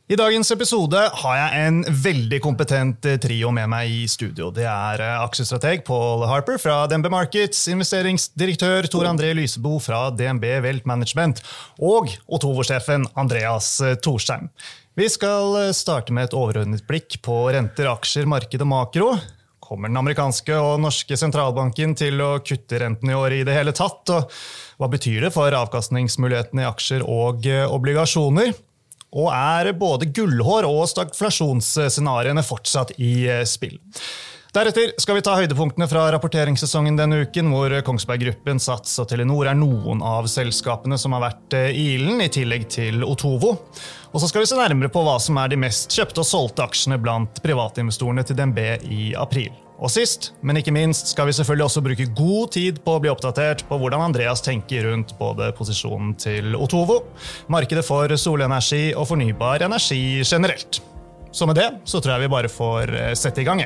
I dagens episode har jeg en veldig kompetent trio med meg i studio. Det aksjestrateg Paul Harper fra DNB Markets, investeringsdirektør Tor André Lysebo fra DNB Wealth Management og Otovo-sjefen Andreas Thorsheim. Vi skal starte med et overordnet blikk på renter, aksjer, marked og makro. Kommer den amerikanske og norske sentralbanken til å kutte renten i år i det hele tatt? Og hva betyr det for avkastningsmulighetene i aksjer og obligasjoner? Og både gullhår og stagflasjonsscenariene fortsatt i spill. Deretter skal vi ta høydepunktene fra rapporteringssesongen denne uken, hvor Kongsberg Gruppen, Sats og Telenor noen av selskapene som har vært i ilden, i tillegg til Otovo. Og så skal vi se nærmere på hva som de mest kjøpte og solgte aksjene blant privatinvestorene til DNB i april. Og sist, men ikke minst, skal vi selvfølgelig også bruke god tid på å bli oppdatert på hvordan Andreas tenker rundt både posisjonen til Otovo, markedet for solenergi og fornybar energi generelt. Så med det så tror jeg vi bare får sette i gang.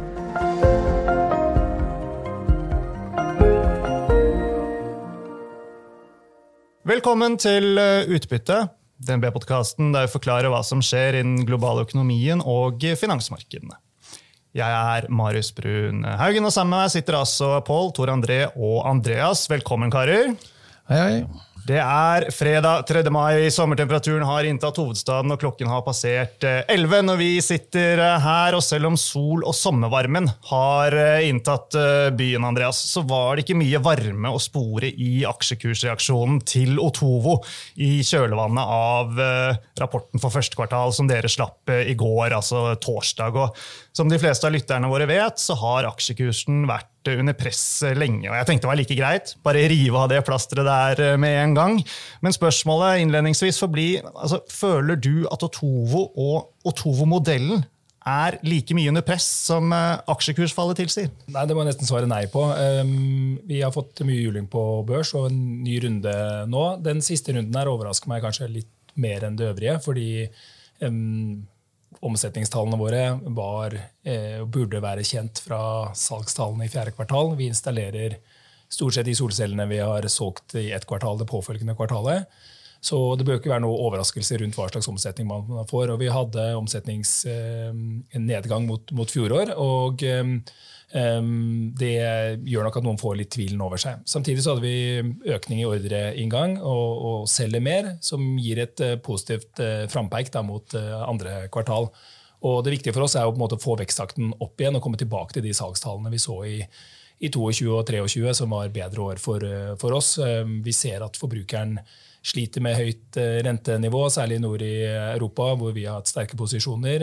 Velkommen til Utbytte, DNB-podcasten der vi forklarer hva som skjer innen global økonomien og finansmarkedene. Jeg Marius Brun Haugen, og sammen med meg sitter altså Paul, Tor André og Andreas. Velkommen, karer. Hei, hei. Det fredag 3. mai, sommertemperaturen har inntatt hovedstaden, og klokken har passert 11 når vi sitter her, og selv om sol og sommervarmen har inntatt byen, Andreas, så var det ikke mye varme å spore i aksjekursreaksjonen til Otovo i kjølvannet av rapporten for første kvartal som dere slapp i går, altså torsdag. Og som de fleste av lytterne våre vet, så har aksjekursen vært under press lenge, og jeg tenkte det var like greit, bare rive av det plasteret der med en gang. Men spørsmålet innledningsvis får bli, føler du at Otovo og Otovo-modellen like mye under press som aksjekursfallet tilsier? Nei, det må jeg nesten svare nei på. Vi har fått mye juling på børs og en ny runde nå. Den siste runden overrasker meg kanskje litt mer enn det øvrige, fordi omsetningstallene våre burde være kjent fra salgstallene i 4. kvartal. Vi installerer stort sett de solcellene vi har solgt i ett kvartal, det påfølgende kvartalet. Så det bør ikke være noe overraskelse rundt hva slags omsetning man får. Og vi hadde en nedgang mot fjorår, og det gjør nok at noen får litt tvilen over seg. Samtidig så hadde vi økning i ordreinngang og selger mer, som gir et positivt frampeik mot andre kvartal. Og det viktige for oss å på en måte få veksttakten opp igjen og komme tilbake til de salgstallene vi så i 22 og 23, som var bedre år for oss. Vi ser at forbrukeren sliter med høyt rentenivå, særlig nord i Europa, hvor vi har hatt sterke posisjoner,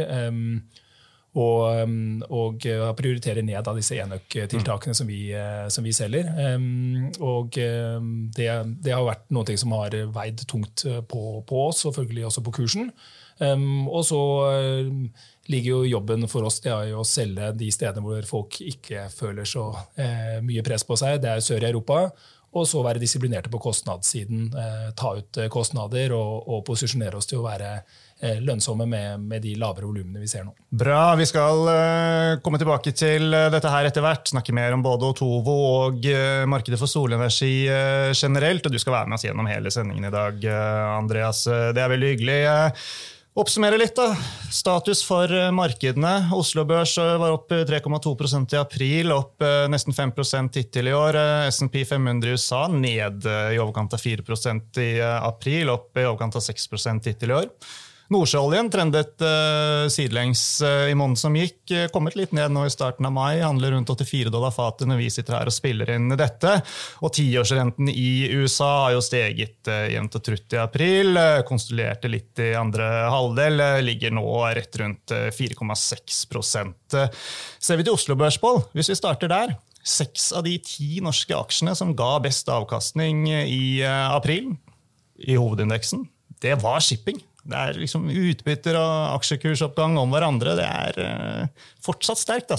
og prioriterer ned av disse enøk-tiltakene som vi selger. Og det har vært noe som har veid tungt på oss, og selvfølgelig også på kursen. Og så ligger jo jobben for oss det å selge de stedene hvor folk ikke føler så mye press på seg. Det sør i Europa, og så være disiplinerte på kostnadssiden, ta ut kostnader og posisjonere oss til å være lønnsomme med de lavere volumene vi ser nå. Bra, vi skal komme tilbake til dette her etter hvert, snakke mer om både Otovo og markedet for solenergi generelt, og du skal være med oss gjennom hele sendingen i dag, Andreas. Det veldig hyggelig. Oppsummere litt da. Status for markedene. Oslo Børs var opp 3,2% i april, opp nesten 5% hittil i år. S&P 500 i USA ned i overkant av 4% i april, opp i overkant av 6% hittil i år. Nordsjøoljen trendet sidelengs i måneden som gikk, kommet litt ned nå i starten av mai, handler rundt $84 fatet når vi sitter her og spiller inn dette. Og 10-årsrenten i USA har jo steget jevnt og trutt i april, konstruerte litt i andre halvdel, ligger nå rett rundt 4,6%. Ser vi til Oslo Børs, Paul, hvis vi starter der, 6 av de 10 norske aksjene som ga best avkastning i april i hovedindeksen, det var shipping. Det liksom utbytter og aksjekursoppgang om hverandre. Det fortsatt sterkt, altså.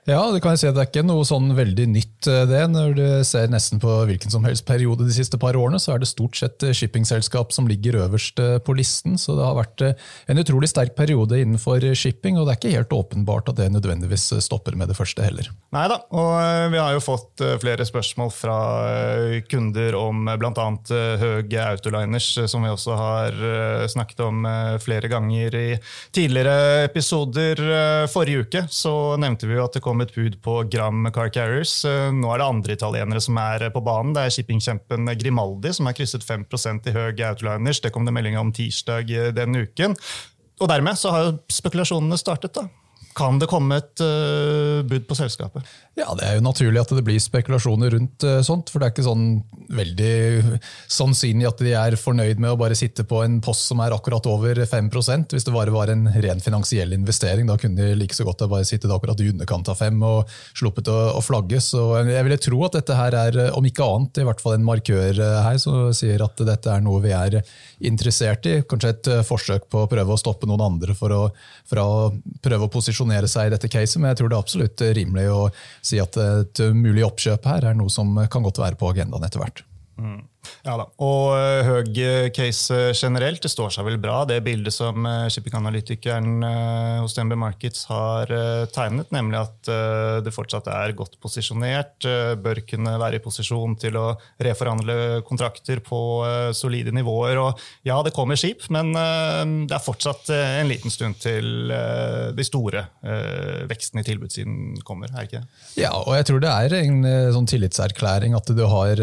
Ja, det kan jeg si at det ikke noe sånn veldig nytt det. Når du ser nesten på hvilken som helst periode de siste par årene, så det stort sett shippingselskap som ligger øverst på listen. Så det har vært en utrolig sterk periode innenfor shipping, og det ikke helt åpenbart at det nødvendigvis stopper med det første heller. Neida, og vi har jo fått flere spørsmål fra kunder om blant annet Höegh Autoliners, som vi også har snakket om flere ganger i tidligere episoder. Forrige uke så nevnte vi jo at det kom et bud på Gram Car Carriers. Nå det andre italienere som på banen. Det shippingkjempen Grimaldi som har krysset 5% i Höegh Autoliners. Det kom det melding om tirsdag denne uken. Og dermed så har jo spekulasjonene startet da. Kan det komme et bud på selskapet? Ja, det jo naturlig at det blir spekulasjoner rundt sånt, for det ikke sånn veldig sannsynlig at de fornøyd med å bare sitte på en post som akkurat over 5%. Hvis det bare var en ren finansiell investering, da kunne de like så godt bare sitte akkurat i underkant av 5 og sluppet å flagge. Så jeg ville tro at dette her om ikke annet, i hvert fall en markør her, som sier at dette noe vi interessert i. Kanskje et forsøk på å prøve å stoppe noen andre for å prøve å posisjonere seg i dette caset, men jeg tror det absolutt rimelig å si at et mulig oppkjøp her noe som kan godt være på agendaen etter hvert. Ja da, og Höegh-case generelt, det står seg vel bra. Det bildet som shipping-analytikeren hos DNB Markets har tegnet, nemlig at det fortsatt godt posisjonert, bør kunne være i posisjon til å reforhandle kontrakter på solide nivåer. Og ja, det kommer skip, men det fortsatt en liten stund til de store veksten i tilbudssiden kommer, ikke? Ja, og jeg tror det en sånn tillitserklæring at du har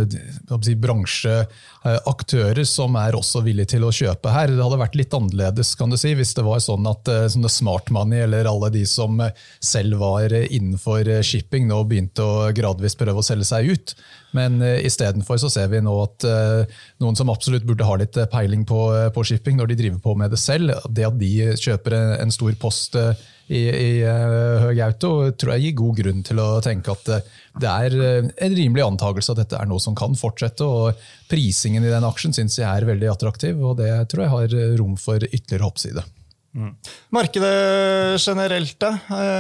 bransjeaktører som også villige til å kjøpe her. Det hadde vært litt annerledes, kan du si, hvis det var sånn at sånne smart money eller alle de som selv var innenfor shipping nå begynte å gradvis prøve å selge seg ut. Men i stedet for så ser vi nå at noen som absolutt burde ha litt peiling på shipping når de driver på med det selv, det at de kjøper en stor post i Höegh Auto, tror jeg gir god grunn til å tenke at det en rimelig antagelse at dette noe som kan fortsette, og prisingen i den aksjen synes jeg veldig attraktiv, og det tror jeg har rom for ytterligere oppside. Markedet generelt da.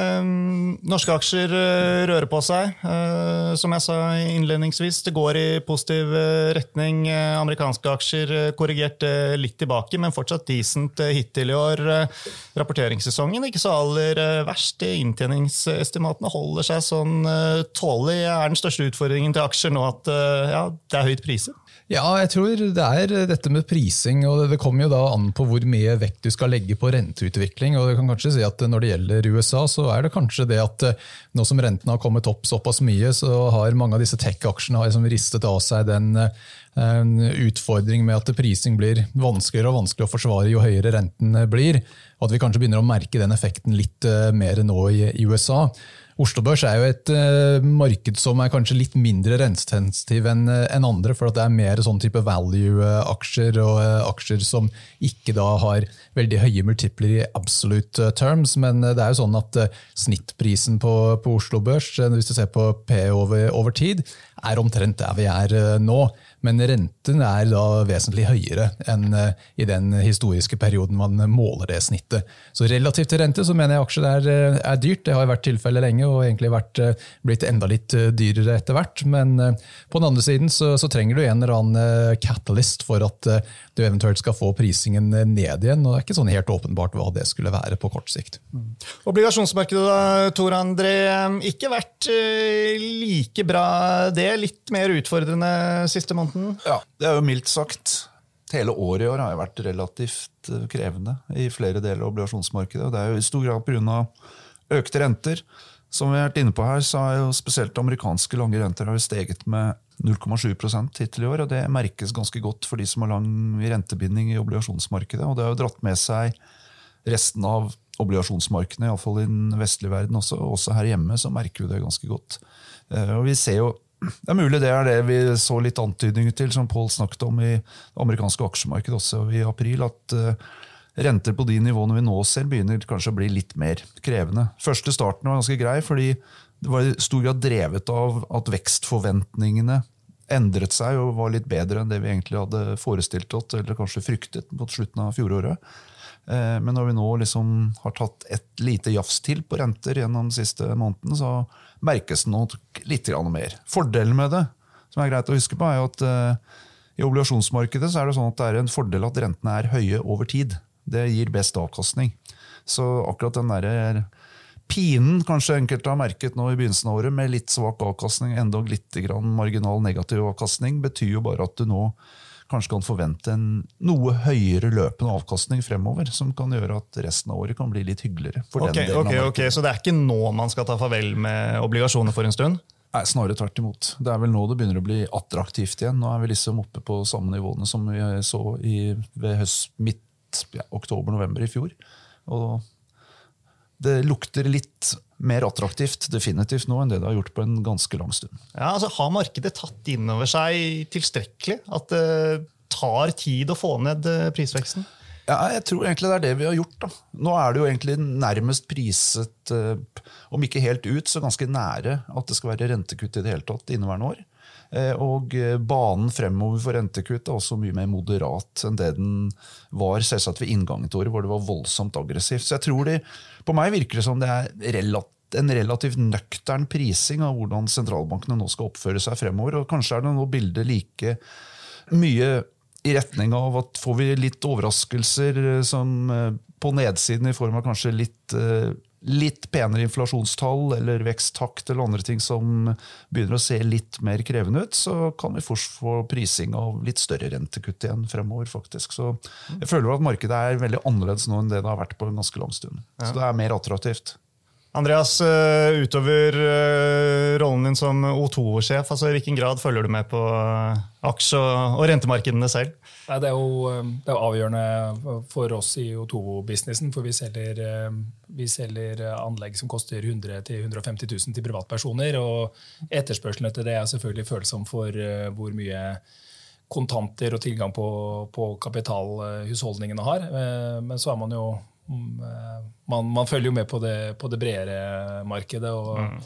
Norske aksjer rører på seg. Som jeg sa innledningsvis, det går i positiv retning. Amerikanske aksjer korrigert litt tilbake, men fortsatt decent hittil i år. Rapporteringssesongen ikke så aller verst. Inntjeningsestimatene holder seg sånn tålig. Den største utfordringen til aksjer nå at ja, det høyt priset? Ja, jeg tror det dette med prising, og det kommer jo da an på hvor mye vekt du skal legge på renteutvikling, og du kan kanskje si at når det gjelder USA, så det kanskje det at nå som renten har kommet opp såpass mye, så har mange av disse tech-aksjene liksom ristet av seg den utfordring med at prising blir vanskeligere og vanskeligere å forsvare jo høyere renten blir, og at vi kanskje begynner å merke den effekten litt mer nå i USA. Oslo Børs jo et marked som kanskje litt mindre rentesensitiv enn andre, for at det mer sånn type value-aksjer og aksjer som ikke da har veldig høye multipler i absolute terms, men det jo sånn at snittprisen på Oslo Børs, hvis du ser på P over tid, omtrent der vi nå, men renten da vesentlig høyere enn i den historiske perioden man måler det snittet. Så relativt til rente så mener jeg aksjer dyrt, det har vært tilfelle lenge og egentlig blitt enda litt dyrere etter hvert, men på den andre siden så trenger du en eller annen catalyst for at du eventuelt skal få prisingen ned igjen, og det ikke sånn helt åpenbart hva det skulle være på kort sikt. Obligasjonsmarkedet da, Tor André, ikke vært like bra det, litt mer utfordrende siste måneden? Ja, det jo mildt sagt. Hele året i år har vært relativt krevende i flere deler av obligasjonsmarkedet, og det jo i stor grad på grunn av økte renter. Som vi har vært inne på her, så jo spesielt amerikanske lange renter har steget med 0,7% hittil i år, og det merkes ganske godt for de som har lang rentebinding i obligasjonsmarkedet, og det har jo dratt med seg resten av obligasjonsmarkedene, i alle fall i den vestlige verden også her hjemme, så merker vi det ganske godt. Og vi ser jo, det mulig det det vi så litt antydninger til, som Paul snakket om i det amerikanske aksjemarkedet også i april, at renter på de nivåene vi nå ser begynner kanskje å bli litt mer krevende. Første starten var ganske grei, fordi det var i stor grad drevet av at vekstforventningene endret seg og var litt bedre enn det vi egentlig hadde forestilt oss, eller kanskje fryktet på slutten av fjoråret. Men når vi nå liksom har tatt et lite jafs til på renter gjennom de siste månedene, så merkes det nå litt mer. Fordelen med det, som greit å huske på, jo at i obligasjonsmarkedet så det sånn at det en fordel at rentene høye over tid. Det gir best avkastning. Så akkurat den der pinen kanskje enkelte har merket nå i begynnelsen av året med litt svak avkastning, enda litt grann marginal negativ avkastning, betyr jo bare at du nå kanskje kan forvente en noe høyere løpende avkastning fremover, som kan gjøre at resten av året kan bli litt hyggeligere. For den delen av markedet. Så det ikke nå man skal ta farvel med obligasjoner for en stund? Nei, snarere tvert imot. Det vel nå det begynner å bli attraktivt igjen. Nå vi liksom oppe på samme nivåene som vi så ved oktober-november i fjor. Og det lukter litt mer attraktivt definitivt nå enn det har gjort på en ganske lang stund. Ja, altså har markedet tatt inn over seg tilstrekkelig at det tar tid å få ned prisveksten? Ja, jeg tror egentlig det det vi har gjort. Da. Nå det jo egentlig nærmest priset, om ikke helt ut, så ganske nære at det skal være rentekutt i det hele tatt inneværende år. Og banen fremover for rentekutt også mye mer moderat enn det den var selvsagt ved inngangen til året, hvor det var voldsomt aggressivt. Så jeg tror på meg virker det som det en relativt nøktern prising av hvordan sentralbankene nå skal oppføre seg fremover, og kanskje det nå bildet like mye i retning av at får vi litt overraskelser som på nedsiden i form av kanskje litt penere inflasjonstall eller veksttakt eller andre ting som begynner å se litt mer krevende ut, så kan vi først få prising av litt større rentekutt igjen fremover faktisk. Så jeg føler at markedet veldig annerledes nå enn det har vært på en ganske lang stund. Så det mer attraktivt. Andreas, utover rollen din som O2-sjef, altså i hvilken grad følger du med på aksje- og rentemarkedene selv? Nei, det jo avgjørende for oss i O2-businessen, for vi selger anlegg som koster 100 000 til 150 000 til privatpersoner, og etterspørselen etter det selvfølgelig følsom for hvor mye kontanter og tilgang på kapital husholdningene har. Men så man jo man følger jo med på det bredere markedet, og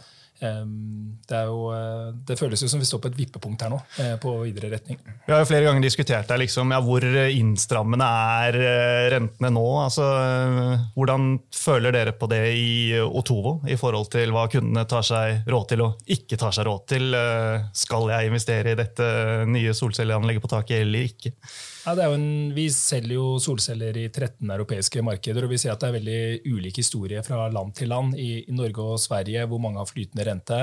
det føles jo som vi står på et vippepunkt her nå, på videre retning. Vi har jo flere ganger diskutert der, liksom, hvor innstrammende rentene nå. Altså, hvordan føler dere på det i Otovo i forhold til hva kundene tar seg råd til og ikke tar seg råd til? Skal jeg investere i dette nye solcelleanlegget på taket eller ikke? Ja, vi selger jo solceller i 13 europeiske markeder, og vi ser at det veldig ulik historie fra land til land. I Norge og Sverige, hvor mange har flytende rente,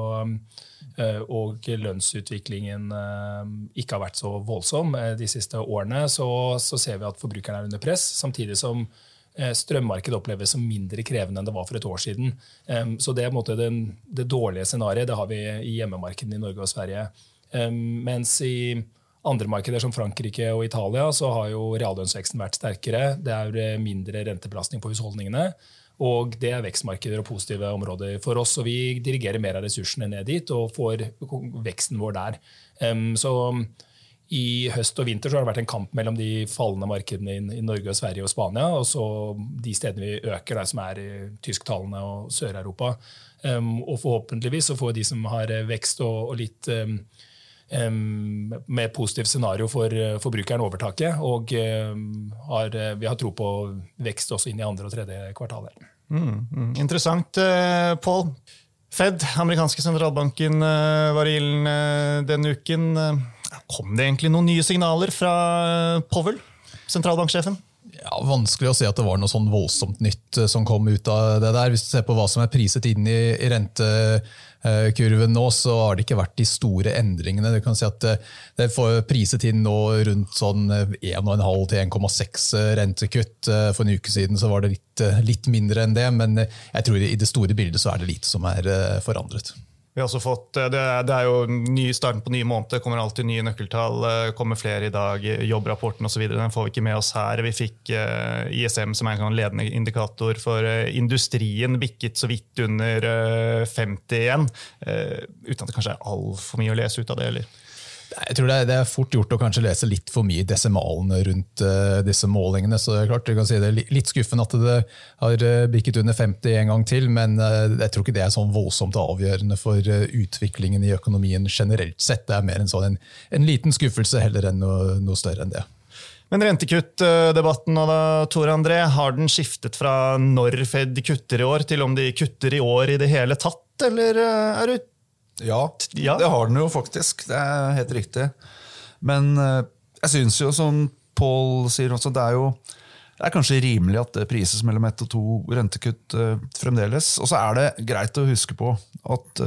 og lønnsutviklingen ikke har vært så voldsom de siste årene, så ser vi at forbrukerne under press, samtidig som strømmarkedet oppleves som mindre krevende enn det var for et år siden. Så det på en måte det dårlige scenariet, det har vi i hjemmemarkedene i Norge og Sverige. Mens i andre markeder som Frankrike og Italia så har jo reallønnsveksten vært sterkere. Det mindre rentebelastning på husholdningene, og det vekstmarkeder og positive områder for oss. Og vi dirigerer mer av ressursene ned dit og får veksten vår der. Så i høst og vinter så har det vært en kamp mellom de fallende markedene i Norge og Sverige og Spania, og så de stedene vi øker, som i tysktalene og Sør-Europa. Og forhåpentligvis så får de som har vekst og litt med positivt scenario for forbrukeren overtaket, og vi har tro på vekst også inn i andre og tredje kvartaler. Interessant, Paul. Fed, amerikanske sentralbanken, var i ilden denne uken. Kom det egentlig noen nye signaler fra Powell, sentralbanksjefen? Ja, vanskelig å se at det var noe sånn voldsomt nytt som kom ut av det der. Hvis du ser på hva som priset inn i rentekurven nå, så har det ikke vært de store endringene. Du kan si at det får priset inn nå rundt sånn 1,5 til 1,6 rentekutt. For en uke siden så var det litt mindre enn det, men jeg tror i det store bildet så det lite som forandret. Vi har også fått, det jo starten på nye måneder, det kommer alltid nye nøkkeltall, kommer flere i dag, jobbrapporten og så videre, den får vi ikke med oss her. Vi fikk ISM som en ledende indikator for industrien, bikket så vidt under 50 igjen, uten at det kanskje alt for mye å lese ut av det, eller? Jeg tror det fort gjort å kanskje lese litt for mye desimalene rundt disse målingene, så det klart, jeg kan si det litt skuffende at det har bikket under 50 en gang til, men jeg tror ikke det sånn voldsomt avgjørende for utviklingen i økonomien generelt sett. Det mer en liten skuffelse heller enn noe større enn det. Men rentekuttdebatten nå da, Tor André, har den skiftet fra når Fed kutter i år, til om de kutter i år i det hele tatt, eller er du... Ja, det har den jo faktisk. Det helt riktig. Men jeg synes jo, som Paul sier også, det er kanskje rimelig at det prises mellom 1 og 2 rentekutt fremdeles. Og så det greit å huske på at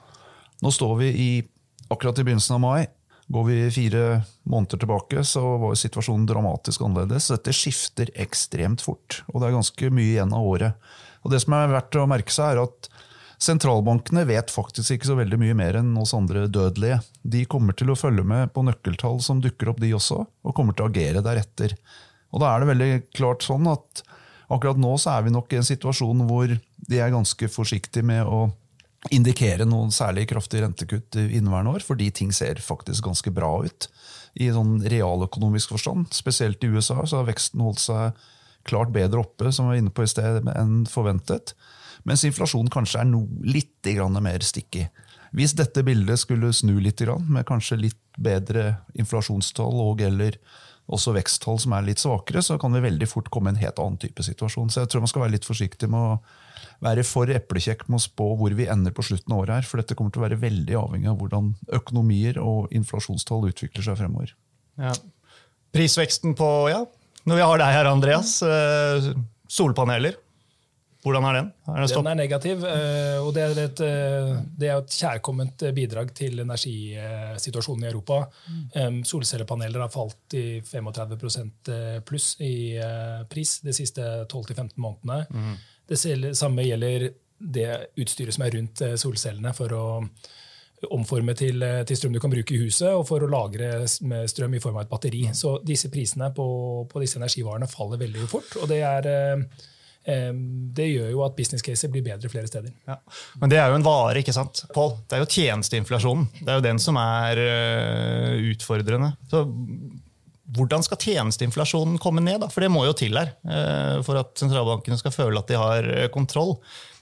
nå står vi akkurat i begynnelsen av mai. Går vi 4 måneder tilbake, så var situasjonen dramatisk annerledes. Dette skifter ekstremt fort, og det ganske mye igjen av året. Og det som verdt å merke seg at sentralbankene vet faktisk ikke så veldig mye mer enn oss andre dødelige. De kommer til å følge med på nøkkeltall som dukker opp de også, og kommer til å agere deretter. Og da det veldig klart sånn at akkurat nå så vi nok i en situasjon hvor de ganske forsiktige med å indikere noen særlig kraftig rentekutt i inneværende år, fordi ting ser faktisk ganske bra ut i sånn realøkonomisk forstand. Spesielt i USA så har veksten holdt seg klart bedre oppe, som vi var inne på i sted, enn forventet. Mens inflasjonen kanskje litt mer stikkig. Hvis dette bildet skulle snu litt, med kanskje litt bedre inflasjonstall og eller også veksttall som litt svakere, så kan vi veldig fort komme i en helt annen type situasjon. Så jeg tror man skal være litt forsiktig med å være for eplekjekk med å spå hvor vi ender på slutten av året her, for dette kommer til å være veldig avhengig av hvordan økonomier og inflasjonstall utvikler seg fremover. Ja. Prisveksten på, når vi har deg her, Andreas, solpaneler. Hvordan den? Den negativ, og det et kjærkomment bidrag til energisituasjonen i Europa. Solcellepaneler har falt i 35% pluss i pris de siste 12-15 månedene. Det samme gjelder det utstyret som rundt solcellene for å omforme til strøm du kan bruke i huset, og for å lagre strøm i form av et batteri. Så disse prisene på disse energivarene faller veldig fort, og det gjør jo at business cases blir bedre flere steder. Ja. Men det jo en vare, ikke sant? Paul, det jo tjenesteinflasjonen. Det jo den som utfordrende. Så hvordan skal tjenesteinflasjonen komme ned da? For det må jo til her, for at sentralbankene skal føle at de har kontroll.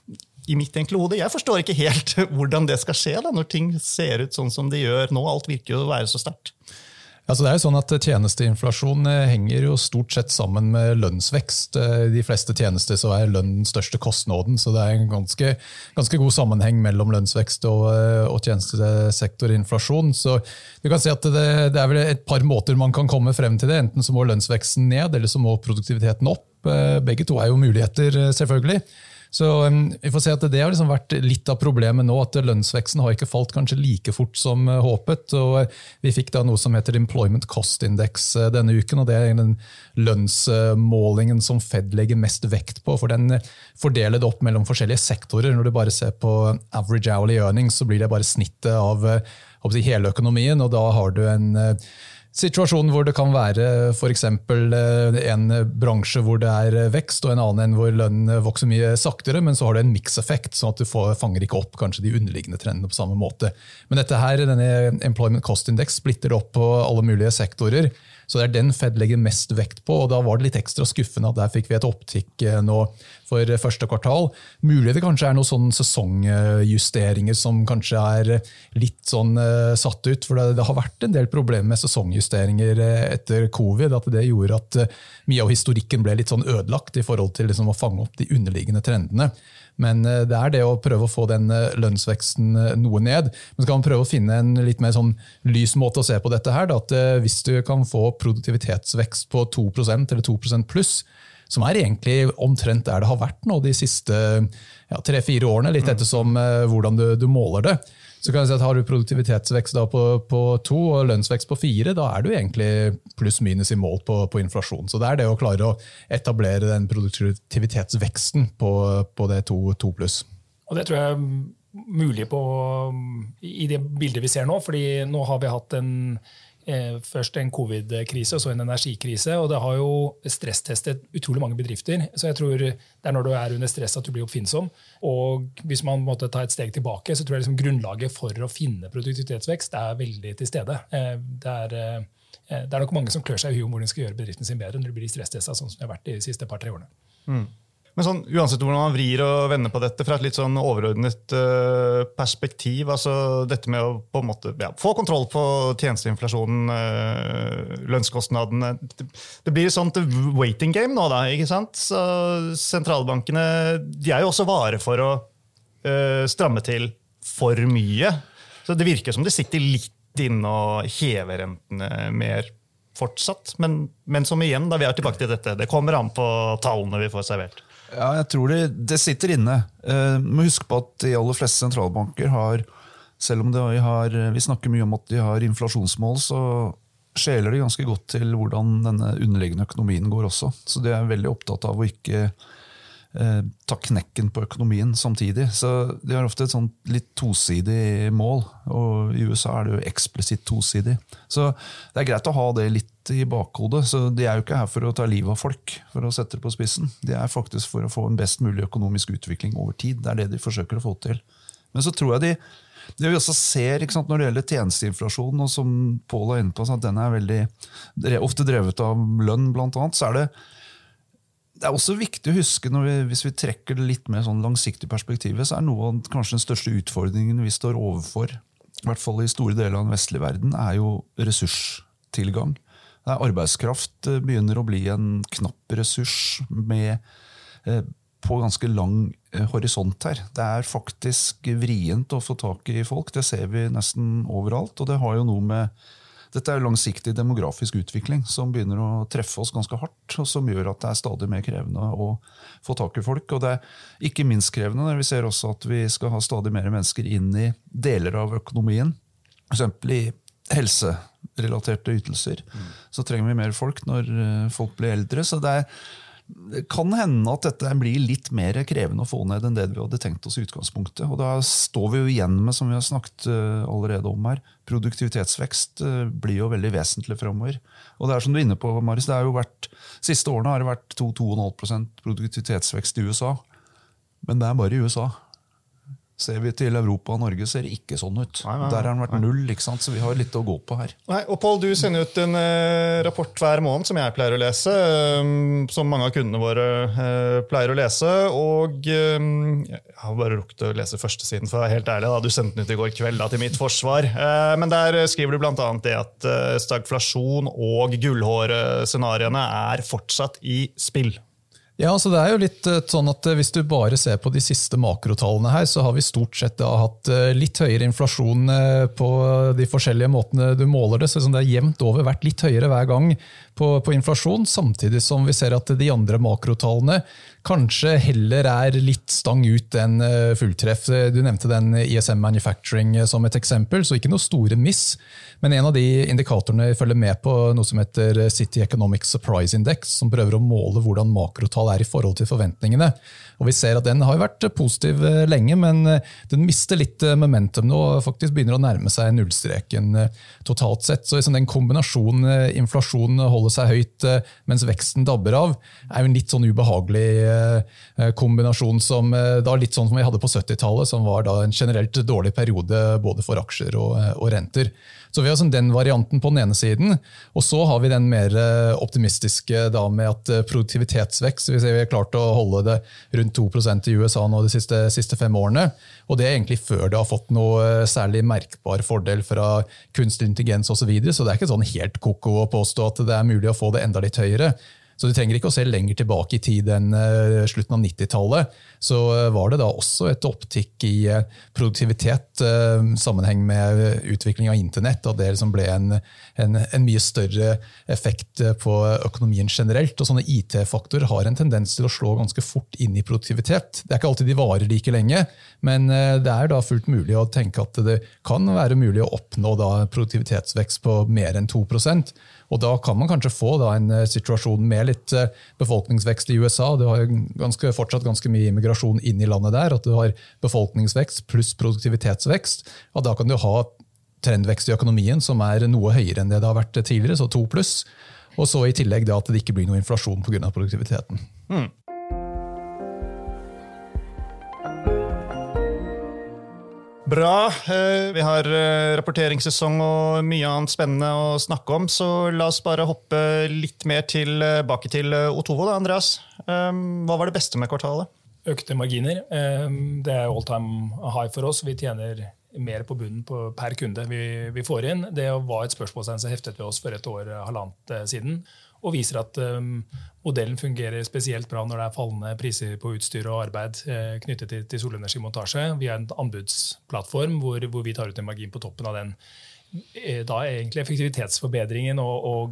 I mitt enkle hode, jeg forstår ikke helt hvordan det skal skje da, når ting ser ut sånn som de gjør nå. Alt virker jo å være så sterkt. Altså det jo sånn at Tjenesteinflasjon henger jo stort sett sammen med lønnsvekst. De fleste tjenester så lønn den største kostnaden, så det en ganske god sammenheng mellom lønnsvekst og tjenestesektorinflasjon. Så du kan si at det vel et par måter man kan komme frem til det. Enten så må lønnsveksten ned, eller så må produktiviteten opp. Begge to jo muligheter, selvfølgelig. Så vi får se at det har liksom vært litt av problemet nå, at lønnsveksten har ikke falt kanskje like fort som håpet, og vi fikk da noe som heter Employment Cost Index denne uken, og det den lønnsmålingen som Fed legger mest vekt på, for den fordeler det opp mellom forskjellige sektorer. Når du bare ser på average hourly earnings, så blir det bare snittet av hele økonomien, og da har du en situasjon hvor det kan være for eksempel en bransje hvor det vekst, og en annen hvor lønn vokser mye saktere, men så har du en mix-effekt, sånn at du fanger ikke opp kanskje de underliggende trendene på samme måte. Men denne Employment Cost Index splitter opp på alle mulige sektorer, så det den Fed legger mest vekt på, og da var det litt ekstra skuffende at der fikk vi et opptikk nå for første kvartal. Mulig det kanskje noen sånne sesongjusteringer som kanskje litt sånn satt ut, for det har vært en del problemer med sesongjusteringer etter covid, at det gjorde at mye av historikken ble litt sånn ødelagt i forhold til liksom å fange opp de underliggende trendene. Men det det å prøve å få den lønnsveksten noe ned. Men så kan man prøve å finne en litt mer sånn lys måte å se på dette her, da, at hvis du kan få produktivitetsvekst på 2% eller 2% pluss, som egentlig omtrent det har vært nå de siste 3-4 årene, litt ettersom hvordan du måler det. Så kan jeg si at har du produktivitetsvekst da på 2 og lønnsvekst på 4, da du egentlig pluss minus i mål på inflasjon. Så det det å klare å etablere den produktivitetsveksten på det 2 pluss. Og det tror jeg mulig i det bildet vi ser nå, fordi nå har vi hatt først en covid-krise og så en energikrise, og det har jo stresstestet utrolig mange bedrifter. Så jeg tror det når du under stress at du blir oppfinnsom. Og hvis man måtte ta et steg tilbake, så tror jeg liksom grunnlaget for å finne produktivitetsvekst veldig til stede. Det nok mange som klør seg i huet om hvordan de skal gjøre bedriften sin bedre når de blir stresstestet, sånn som det har vært de siste par-tre årene. Men sånn, uansett hvordan man vrir og vender på dette fra et litt sånn overordnet perspektiv, altså dette med å på en måte, få kontroll på tjenesteinflasjonen, lønnskostnadene, det blir et sånt waiting game nå da, ikke sant? Så sentralbankene, de jo også vare for å stramme til for mye. Så det virker som de sitter litt inne og hever rentene mer fortsatt, men som igjen, da vi tilbake til dette, det kommer an på tallene vi får servert. Ja, jeg tror det sitter inne. Vi må huske på at de aller fleste sentralbanker har, selv om vi snakker mye om at de har inflasjonsmål, så skjeler de ganske godt til hvordan denne underliggende økonomien går også. Så de veldig opptatt av å ikke ta knekken på økonomien samtidig. Så de har ofte et sånt litt tosidig mål, og i USA det jo eksplisitt tosidig. Så det greit å ha det litt i bakhodet, så de jo ikke her for å ta livet av folk, for å sette det på spissen. De faktisk for å få en best mulig økonomisk utvikling over tid. Det det de forsøker å få til. Men så tror jeg det vi også ser, ikke sant, når det gjelder tjenesteinflasjon, og som Paul inne på, at den veldig, ofte drevet av lønn blant annet, så det også viktig å huske, hvis vi trekker det litt mer sånn langsiktig perspektiv, så noe av kanskje den største utfordringen vi står overfor, i hvert fall i store deler av den vestlige verden, jo ressurstilgang. Arbeidskraft begynner å bli en knapp ressurs på ganske lang horisont her. Det faktisk vrient å få tak i folk, det ser vi nesten overalt, og det har jo noe med dette langsiktig demografisk utvikling som begynner å treffe oss ganske hardt, og som gjør at det stadig mer krevende å få tak i folk. Og det ikke minst krevende når vi ser også at vi skal ha stadig mer mennesker inn i deler av økonomien, for eksempel i helserelaterte ytelser. Så trenger vi mer folk når folk blir eldre, så det kan hende at dette blir litt mer krevende å få ned enn det vi hadde tenkt oss i utgangspunktet. Og da står vi jo igjen med, som vi har snakket allerede om her, produktivitetsvekst blir jo veldig vesentlig fremover. Og det som du inne på, Marius, siste årene har det vært 2-2,5% produktivitetsvekst i USA. Men det bare i USA. Ser vi til Europa og Norge, ser det ikke sånn ut. Nei. Der har den vært null, ikke sant? Så vi har litt å gå på her. Nei, og Paul, du sender ut en rapport hver måned som jeg pleier å lese, som mange av kundene våre pleier å lese, og jeg har bare rukket å lese første siden, for jeg helt ærlig, da. Du sendte den ut i går kveld da, til mitt forsvar. Men der skriver du blant annet det at stagflasjon og gullhårscenariene fortsatt i spill. Ja, altså det jo litt sånn at hvis du bare ser på de siste makrotallene her, så har vi stort sett hatt litt høyere inflasjon på de forskjellige måtene du måler det, så det jevnt over vært litt høyere hver gang på inflasjon, samtidig som vi ser at de andre makrotallene kanskje heller litt stang ut enn fulltreff. Du nevnte den ISM Manufacturing som et eksempel, så ikke noe store miss, men en av de indikatorene følger med på noe som heter City Economic Surprise Index, som prøver å måle hvordan makrotall i forhold til forventningene. Og vi ser at den har vært positiv lenge, men den mister litt momentum nå, og faktisk begynner å nærme seg nullstreken totalt sett. Så den kombinasjonen inflasjon holder seg høyt mens veksten dabber av, jo en litt sånn ubehagelig kombinasjon som da litt sånn som vi hadde på 70-tallet, som var da en generelt dårlig periode både for aksjer og renter. Så vi har den varianten på den ene siden, og så har vi den mer optimistiske da med at produktivitetsvekst, vi har klart å holde det rundt 2% i USA nå de siste 5 årene, og det egentlig før det har fått noe særlig merkbar fordel fra kunstig intelligens og så videre, så det ikke sånn helt koko å påstå at det mulig å få det enda litt høyere. Så du trenger ikke å se lenger tilbake i tid enn slutten av 90-tallet. Så var det da også et opptikk i produktivitet, sammenheng med utvikling av internett, og det ble en mye større effekt på økonomien generelt. Og sånne IT-faktorer har en tendens til å slå ganske fort inn i produktivitet. Det ikke alltid de varer like lenge, men det da fullt mulig å tenke at det kan være mulig å oppnå da produktivitetsvekst på mer enn 2%. Og da kan man kanskje få da en situasjon med litt befolkningsvekst i USA. Du har fortsatt ganske mye immigrasjon inn i landet der, at du har befolkningsvekst pluss produktivitetsvekst. Og da kan du ha trendvekst i økonomien som noe høyere enn det har vært tidligere, så 2+. Og så i tillegg da at det ikke blir noe inflasjon på grunn av produktiviteten. Bra. Vi har rapporteringssesong og mye annet spennende å snakke om, så la oss bare hoppe litt mer tilbake til Otovo da, Andreas. Hva var det beste med kvartalet? Økte marginer. Det all time high for oss. Vi tjener mer på bunnen per kunde vi får inn. Det var et spørsmålstegn som heftet ved oss for et år, halvannet siden, og viser at modellen fungerer spesielt bra når det fallende priser på utstyr og arbeid knyttet til solenergimontasje. Vi har en anbudsplattform hvor vi tar ut en margin på toppen av den. Da egentlig effektivitetsforbedringen og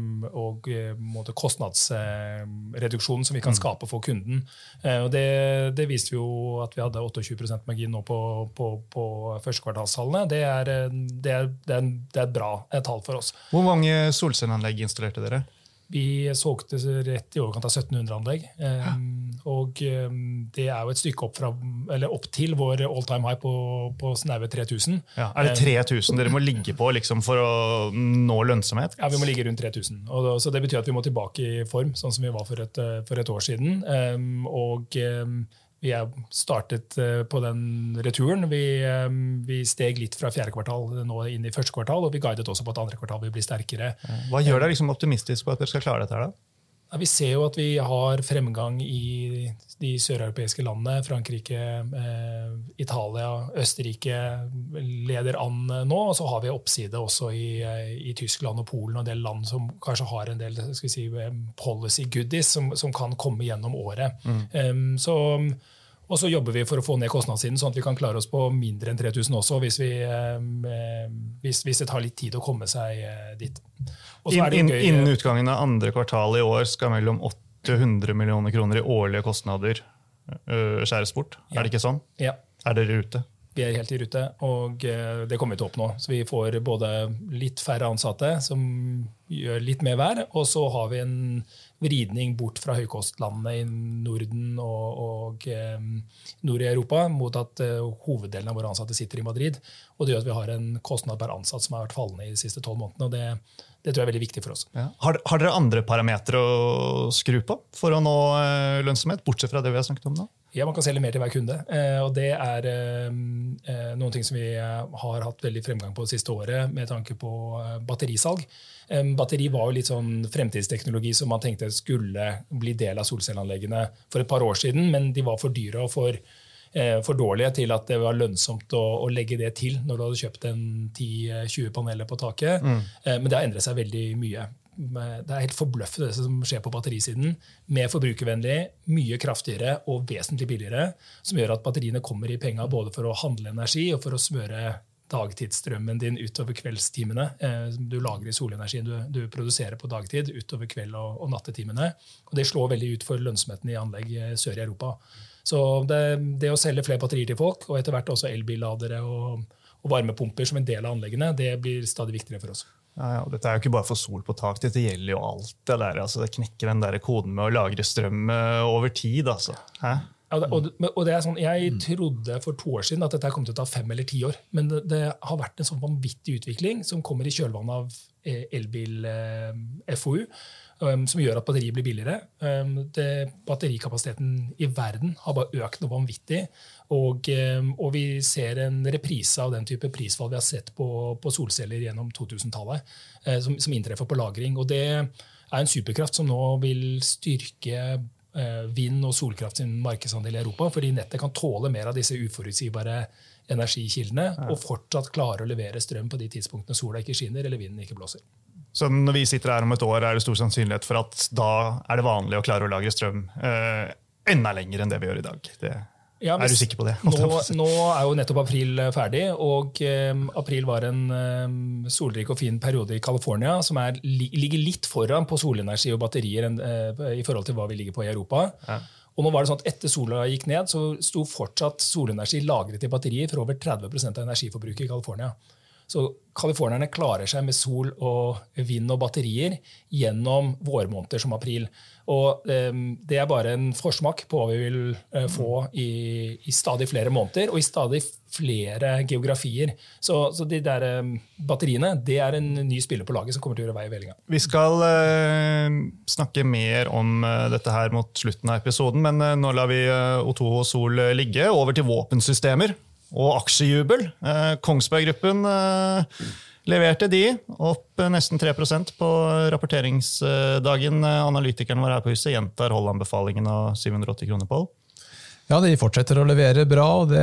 kostnadsreduksjonen som vi kan skape for kunden. Og det viste jo at vi hadde 28% margin nå på første kvartalstallene. Det er et bra tall for oss. Hvor mange solcelleanlegg installerte dere? Vi solgte rett i overkant av 1700 anlegg, og det jo et stykke opp til vår all-time high på snaue 3000. Ja, det 3000 dere må ligge på liksom, for å nå lønnsomhet? Ja, vi må ligge rundt 3000. Så det betyr at vi må tilbake i form, sånn som vi var for et år siden. Og vi startet på den returen. Vi steg litt fra fjerde kvartal nå inn i første kvartal, og vi guidet også på at andre kvartal vil bli sterkere. Hva gjør deg liksom optimistisk på at dere skal klare dette her da? Ja, vi ser jo at vi har fremgang i de søreuropeiske landene. Frankrike, Italia, Østerrike leder an nå, og så har vi oppside også i Tyskland og Polen og en del land som kanskje har en del policy goodies som kan komme gjennom året. Og så jobber vi for å få ned kostnadssiden, sånn at vi kan klare oss på mindre enn 3000 også, hvis det tar litt tid å komme seg dit. Innen utgangen av andre kvartal i år skal mellom 800 millioner kroner i årlige kostnader skjæres bort. Ja. Det ikke sånn? Ja. Dere i rute? Vi helt i rute, og det kommer vi til å oppnå. Så vi får både litt færre ansatte som gjør litt mer hver, og så har vi en vridning bort fra høykostlandene i Norden og nord i Europa mot at hoveddelen av våre ansatte sitter i Madrid. Og det gjør at vi har en kostnad per ansatt som har vært fallende i de siste 12 månedene, og det tror jeg er veldig viktig for oss. Ja. Har dere andre parametere å skru på for å nå lønnsomhet, bortsett fra det vi har snakket om nå? Ja, man kan selge mer til hver kunde, og det noen ting som vi har hatt veldig fremgang på det siste året med tanke på batterisalg. Batteri var jo litt sånn fremtidsteknologi som man tenkte skulle bli del av solcelleanleggene for et par år siden, men de var for dyre og for dårlige til at det var lønnsomt å legge det til når du hadde kjøpt en 10-20 paneler på taket. Men det har endret seg veldig mye. Det helt forbløffende det som skjer på batterisiden, mer forbrukervennlig, mye kraftigere og vesentlig billigere, som gjør at batteriene kommer i penger både for å handle energi og for å smøre dagtidsstrømmen din utover kveldstimene. Du lagrer solenergien du produserer på dagtid utover kveld- og nattetimene. Og det slår veldig ut for lønnsomheten i anlegg sør i Europa. Så det å selge flere batterier til folk, og etter hvert også elbilladere og varmepumper som en del av anleggene, det blir stadig viktigere for oss. Ja, dette jo ikke bare for sol på tak, dette gjelder jo alt det der. Altså, det knekker den der koden med å lagre strøm over tid. Altså. Hæ? Ja, og det sånn, jeg trodde for 2 år siden at dette kom til å ta 5 eller 10 år, men det har vært en sånn vanvittig utvikling som kommer i kjølvannet av elbil-FoU, som gjør at batteriet blir billigere. Batterikapasiteten i verden har bare økt noe vanvittig, og vi ser en reprise av den type prisfall vi har sett på solceller gjennom 2000-tallet, som inntreffer på lagring. Og det en superkraft som nå vil styrke vind- og solkraft sin markedsandel i Europa, fordi nettet kan tåle mer av disse uforutsigbare energikildene, og fortsatt klare å levere strøm på de tidspunktene sola ikke skinner eller vinden ikke blåser. Så når vi sitter her om et år, det stor sannsynlighet for at da det vanlig å klare å lagre strøm enda lenger enn det vi gjør i dag? Ja, du sikker på det? Nå jo nettopp april ferdig, og april var en solrik og fin periode i California, som ligger litt foran på solenergi og batterier i forhold til hva vi ligger på i Europa. Ja. Og nå var det sånn at etter sola gikk ned, så sto fortsatt solenergi lagret i batterier for over 30% av energiforbruket i California. Så kalifornierne klarer seg med sol og vind og batterier gjennom vårmåneder som april. Og det bare en forsmak på hva vi vil få i stadig flere måneder og i stadig flere geografier. Så de der batteriene, det en ny spiller på laget som kommer til å gjøre vei i vellinga. Vi skal snakke mer om dette her mot slutten av episoden, men nå lar vi O2 og Sol ligge over til våpensystemer. Og aksjejubel. Kongsberg Gruppen leverte de opp nesten 3% på rapporteringsdagen. Analytikeren vår her på huset gjentar Holland-befalingen av 780 kroner på. Ja, de fortsetter å levere bra, og det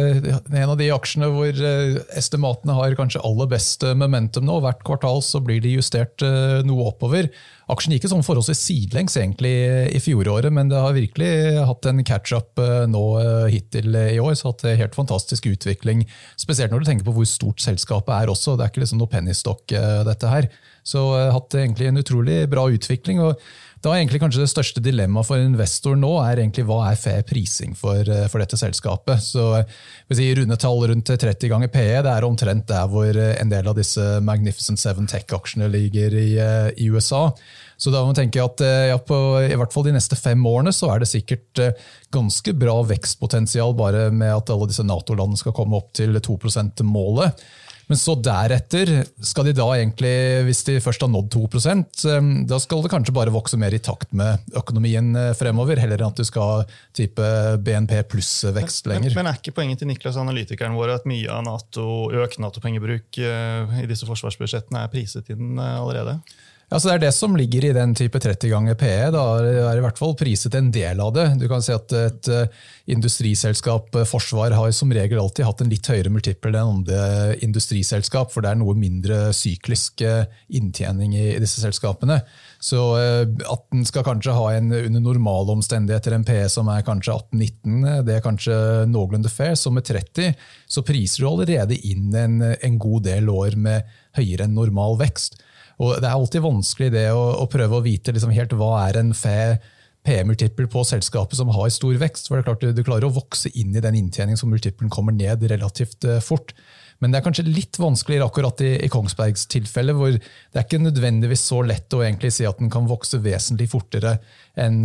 en av de aksjene hvor estimatene har kanskje aller best momentum nå. Hvert kvartal så blir de justert noe oppover. Aksjen gikk sånn forholdsvis sidelengs egentlig i fjoråret, men det har virkelig hatt en catch-up nå hittil i år, så hatt helt fantastisk utvikling, spesielt når du tenker på hvor stort selskapet også. Det ikke liksom noe pennystock dette her. Så hatt egentlig en utrolig bra utvikling, og da egentlig kanskje det største dilemmaet for investor nå egentlig hva fair prising for dette selskapet. Så hvis jeg runde tall rundt 30 ganger PE, det omtrent der hvor en del av disse Magnificent 7 Tech-aksjene ligger i USA. Så da må man tenke at på i hvert fall de neste 5 årene så det sikkert ganske bra vekstpotensial bare med at alle disse NATO-landene skal komme opp til 2%-målet. Men så deretter skal de da egentlig, hvis de først har nådd 2%, da skal det kanskje bare vokse mer i takt med økonomien fremover, heller enn at du skal ha type BNP pluss vekst lenger. Men ikke poenget til Niklas, analytikeren vår, at mye av økt NATO-pengebruk i disse forsvarsbudsjettene priset inn allerede? Ja, så det det som ligger i den type 30 ganger PE, da i hvert fall priset en del av det. Du kan si at et industriselskap, forsvar, har som regel alltid hatt en litt høyere multiple enn andre industriselskap, for det noe mindre syklisk inntjening i disse selskapene. Så at den skal kanskje ha under normale omstendigheter en PE som kanskje 18-19, det kanskje noenlunde fair, så med 30 så priser du allerede inn en god del år med høyere enn normal vekst. Og det alltid vanskelig det å prøve å vite liksom helt hva en fair PE-multiple på selskapet som har stor vekst, for det klart du klarer å vokse inn i den inntjeningen som multiplen kommer ned relativt fort. Men det kanskje litt vanskeligere akkurat i Kongsbergs tilfelle, hvor det ikke nødvendigvis så lett å egentlig si at den kan vokse vesentlig fortere enn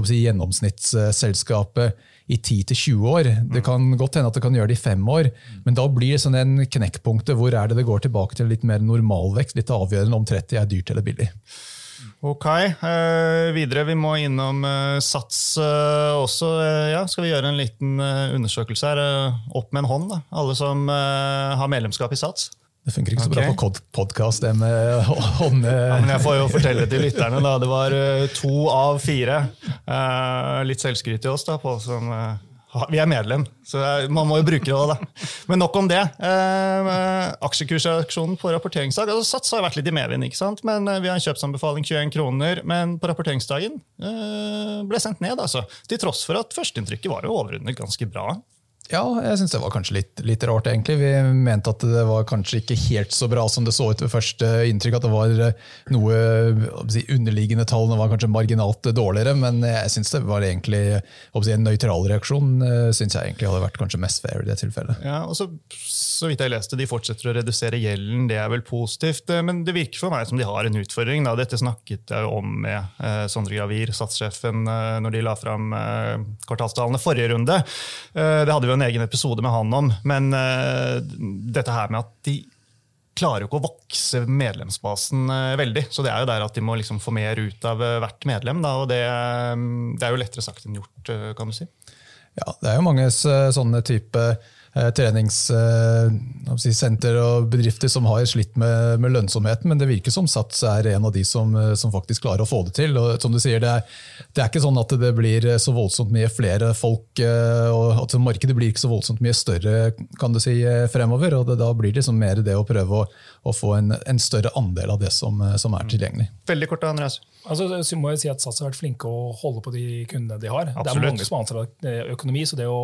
gjennomsnittsselskapet i 10-20 år. Det kan godt hende at det kan gjøre det i 5 år, men da blir det sånn en knekkpunktet hvor det går tilbake til litt mer normalvekst, litt avgjørende om 30 dyrt eller billig. Ok, videre vi må innom Sats også. Ja, skal vi gjøre en liten undersøkelse her? Opp med en hånd, da. Alle som har medlemskap i Sats. Det funker ikke så bra på podcast, det med hånd. Ja, men jeg får jo fortelle til lytterne da. Det var 2 av 4. Litt selvskryt til oss da, på som... Vi medlem, så man må jo bruke det også da. Men nok om det. Aksjekursaksjonen på rapporteringsdag, altså Sats har vært litt i medvind, ikke sant? Men vi har en kjøpsanbefaling 21 kroner, men på rapporteringsdagen ble sendt ned, altså. Til tross for at førsteinntrykket var jo overrundet ganske bra. Ja, jeg synes det var kanskje litt rart egentlig. Vi mente at det var kanskje ikke helt så bra som det så ut ved første inntrykk, at det var noe underliggende tallene var kanskje marginalt dårligere, men jeg synes det var egentlig en nøytral reaksjon, synes jeg egentlig hadde vært kanskje mest fair i det tilfellet. Ja, og så vidt jeg leste, de fortsetter å redusere gjelden, det vel positivt, men det virker for meg som de har en utfordring. Da. Dette snakket jeg om med Sondre Gravir, Sats-sjefen, når de la frem kvartalstallene forrige runde. Det hadde vi en egen episode med han om, men dette her med at de klarer jo ikke å vokse medlemsbasen veldig, så det jo der at de må liksom få mer ut av hvert medlem, da, og det jo lettere sagt enn gjort, kan du si. Ja, det jo mange sånne type treningssenter og bedrifter som har slitt med lønnsomheten, men det virker som Sats en av de som faktisk klarer å få det til. Og som du sier, det ikke sånn at det blir så voldsomt mye flere folk, og at markedet blir ikke så voldsomt mye større, kan du si, fremover, og da blir det mer det å prøve å få en større andel av det som tilgjengelig. Veldig kort, Andreas. Altså, så må jeg si at Sats har vært flinke å holde på de kundene de har. Absolutt. Det mange som har ansatt økonomi, så det å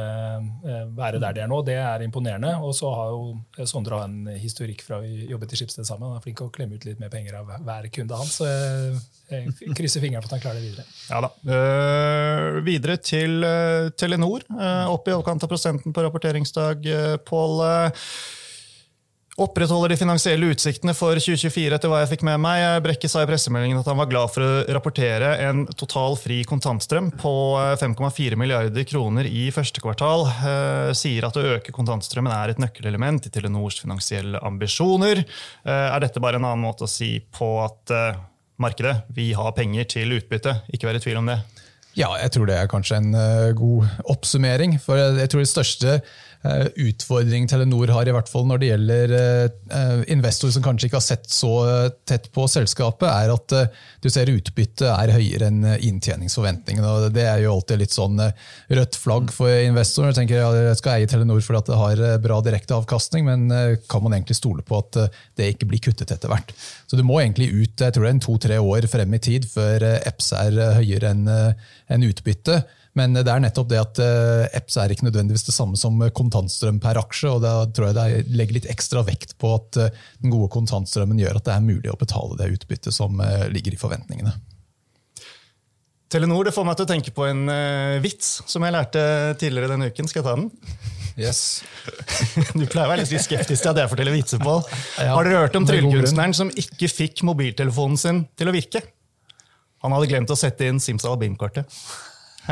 være der de nå, det imponerende. Og så har jo Sondre en historikk fra vi jobbet i Schibsted sammen. Han er flink å klemme ut litt mer penger av hver kunde hans, så jeg krysser fingrene for at han klarer det videre. Ja da. Videre til Telenor, opp i overkant av prosenten på rapporteringsdag, Pål. Opprettholder de finansielle utsiktene for 2024 etter hva jeg fikk med meg. Brekke sa i pressemeldingen at han var glad for å rapportere en total fri kontantstrøm på 5,4 milliarder kroner i første kvartal. Sier at å øke kontantstrømmen et nøkkelelement i Telenors finansielle ambisjoner. Dette bare en annen måte å si på at markedet, vi har penger til utbytte? Ikke være i tvil om det. Ja, jeg tror det kanskje en god oppsummering, for jeg tror det største utfordring Telenor har, i hvert fall når det gjelder investorer som kanskje ikke har sett så tett på selskapet, at du ser utbytte høyere enn inntjeningsforventningene. Og det jo alltid litt sånn rødt flagg for investorer. Jeg tenker jeg skal eie Telenor fordi at det har bra direkte avkastning, men kan man egentlig stole på at det ikke blir kuttet etter hvert? Så du må egentlig ut, jeg tror det 2-3 år frem i tid før EPS høyere enn utbytte. Men det nettopp det at EPS ikke nødvendigvis det samme som kontantstrøm per aksje, og da tror jeg det legger litt ekstra vekt på at den gode kontantstrømmen gjør at det mulig å betale det utbyttet som ligger i forventningene. Telenor, det får meg til å tenke på en vits som jeg lærte tidligere denne uken. Skal jeg ta den? Yes. Du pleier å være litt skeptisk til at jeg forteller vitser på. Ja, har dere hørt om tryllekunstneren som ikke fikk mobiltelefonen sin til å virke? Han hadde glemt å sette inn Simsalabim-kortet. Hæ?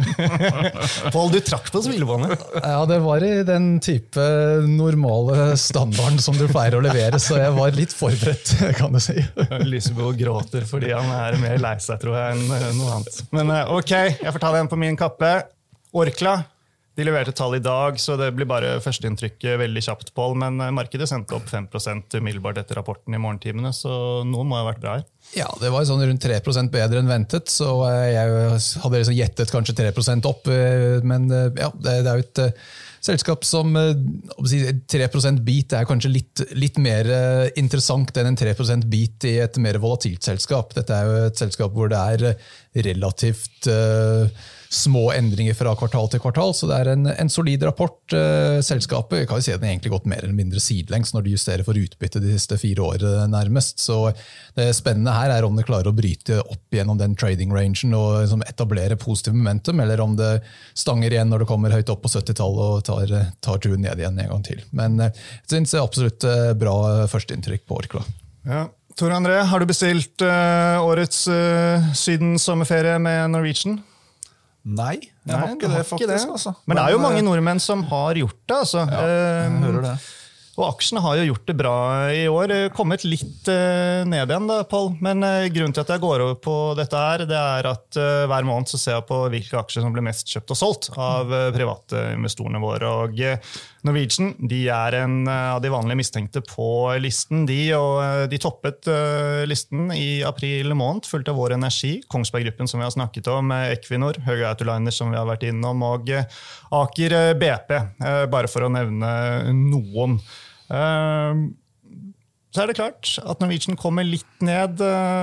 Paul, du trakk på smilebåndet. Ja, det var i den type normale standarden som du pleier å levere, så jeg var litt forberedt, kan du si. Lysebo gråter fordi han mer lei seg, tror jeg, enn noe annet. Men ok, jeg får ta den på min kappe. Orkla, de leverte tall i dag, så det blir bare førsteinntrykket veldig kjapt, Paul, men markedet sendte opp 5% umiddelbart etter rapporten i morgentimene, så noen må ha vært bra her. Ja, det var sånn rundt 3% bedre enn ventet, så jeg hadde liksom gjettet kanskje 3% opp, men ja, det jo et selskap som 3% beat kanskje litt mer interessant enn en 3% beat i et mer volatilt selskap. Dette jo et selskap hvor det relativt små endringer fra kvartal til kvartal, så det en solid rapport. Selskapet kan jo si at den egentlig gått mer eller mindre sidelengs når de justerer for utbytte de siste 4 årene nærmest, så det spennende her om det klarer å bryte opp gjennom den trading rangen og liksom etablere positiv momentum, eller om det stanger igjen når det kommer høyt opp på 70-tallet og tar turen ned igjen en gang til. Men jeg synes det absolutt bra førsteinntrykk på Orkla. Ja. Tor André, har du bestilt årets Syden-sommerferie med Norwegian? Nei, jeg har ikke det faktisk. Altså. Men det jo mange nordmenn som har gjort det. Altså. Ja, jeg hører det. Og aksjene har jo gjort det bra i år, kommet litt ned igjen da, Paul. Men grunnen til at jeg går over på dette det at hver måned så ser jeg på hvilke aksjer som blir mest kjøpt og solgt av private investorene våre. Og Norwegian, de en av de vanlige mistenkte på listen. De toppet listen i april måned, fulgt av Vår Energi, Kongsberg-gruppen som vi har snakket om, Equinor, Høge Autoliner som vi har vært innom, og Aker BP, bare for å nevne noen. Så det klart at Norwegian kommer litt ned.